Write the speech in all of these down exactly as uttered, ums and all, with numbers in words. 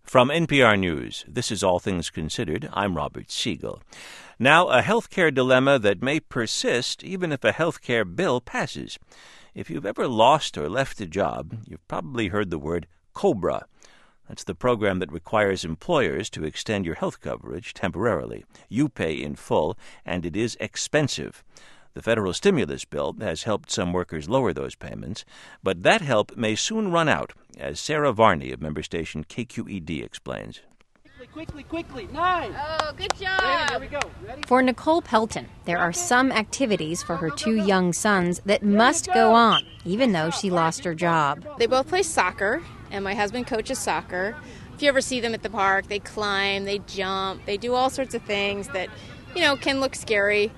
From N P R News, this is All Things Considered. I'm Robert Siegel. Now, a healthcare dilemma that may persist even if a healthcare bill passes. If you've ever lost or left a job, you've probably heard the word COBRA. That's the program that requires employers to extend your health coverage temporarily. You pay in full, and it is expensive. The federal stimulus bill has helped some workers lower those payments, but that help may soon run out, as Sarah Varney of member station K Q E D explains. Quickly, quickly, quickly, nine. Oh, good job. Ready, here we go. Ready? For Nicole Pelton, there are some activities for her two young sons that must go on, even though she lost her job. They both play soccer, and my husband coaches soccer. If you ever see them at the park, they climb, they jump, they do all sorts of things that, you know, can look scary.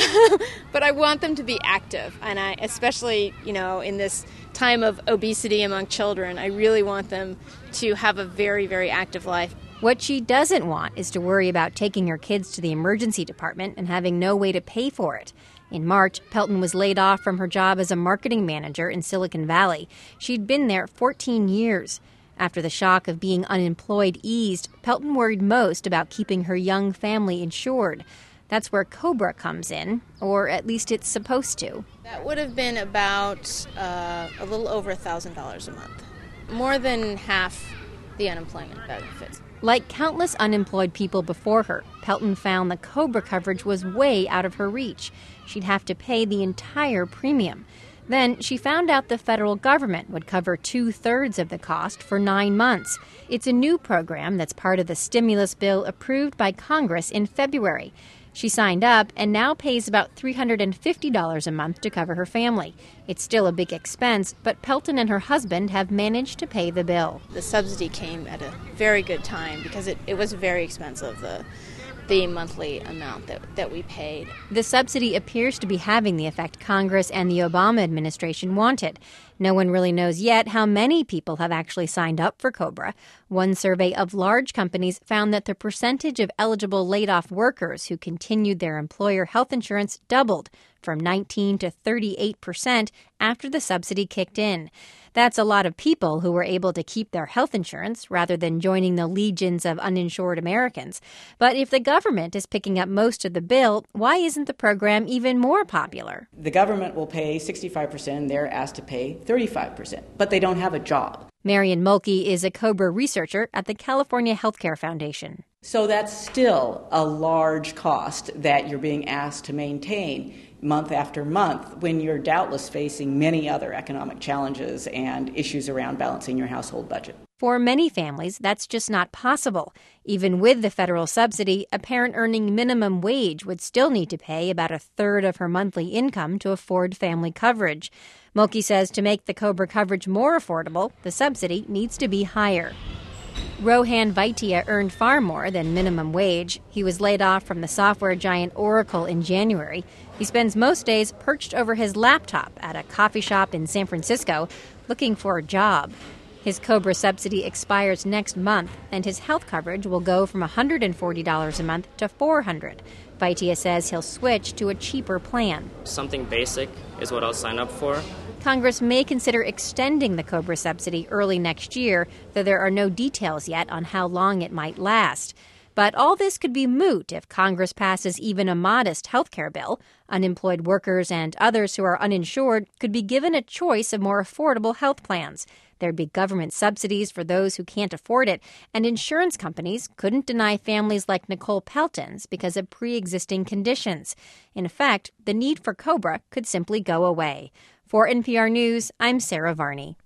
But I want them to be active, and I, especially, you know, in this time of obesity among children, I really want them to have a very, very active life. What she doesn't want is to worry about taking her kids to the emergency department and having no way to pay for it. In March, Pelton was laid off from her job as a marketing manager in Silicon Valley. She'd been there fourteen years. After the shock of being unemployed eased, Pelton worried most about keeping her young family insured. That's where COBRA comes in, or at least it's supposed to. That would have been about uh, a little over one thousand dollars a month. More than half the unemployment benefits. Like countless unemployed people before her, Pelton found the COBRA coverage was way out of her reach. She'd have to pay the entire premium. Then she found out the federal government would cover two-thirds of the cost for nine months. It's a new program that's part of the stimulus bill approved by Congress in February. She signed up and now pays about three hundred fifty dollars a month to cover her family. It's still a big expense, but Pelton and her husband have managed to pay the bill. The subsidy came at a very good time because it, it was very expensive, the the monthly amount that, that we paid. The subsidy appears to be having the effect Congress and the Obama administration wanted. No one really knows yet how many people have actually signed up for COBRA. One survey of large companies found that the percentage of eligible laid-off workers who continued their employer health insurance doubled from nineteen to thirty-eight percent after the subsidy kicked in. That's a lot of people who were able to keep their health insurance rather than joining the legions of uninsured Americans. But if the government is picking up most of the bill, why isn't the program even more popular? The government will pay sixty-five percent and they're asked to pay thirty-five percent, but they don't have a job. Marian Mulkey is a COBRA researcher at the California Healthcare Foundation. So that's still a large cost that you're being asked to maintain month after month when you're doubtless facing many other economic challenges and issues around balancing your household budget. For many families, that's just not possible. Even with the federal subsidy, a parent earning minimum wage would still need to pay about a third of her monthly income to afford family coverage. Mulkey says to make the COBRA coverage more affordable, the subsidy needs to be higher. Rohan Vaidya earned far more than minimum wage. He was laid off from the software giant Oracle in January. He spends most days perched over his laptop at a coffee shop in San Francisco looking for a job. His COBRA subsidy expires next month, and his health coverage will go from one hundred forty dollars a month to four hundred dollars. Vaidya says he'll switch to a cheaper plan. Something basic is what I'll sign up for. Congress may consider extending the COBRA subsidy early next year, though there are no details yet on how long it might last. But all this could be moot if Congress passes even a modest health care bill. Unemployed workers and others who are uninsured could be given a choice of more affordable health plans. There'd be government subsidies for those who can't afford it, and insurance companies couldn't deny families like Nicole Pelton's because of pre-existing conditions. In effect, the need for COBRA could simply go away. For N P R News, I'm Sarah Varney.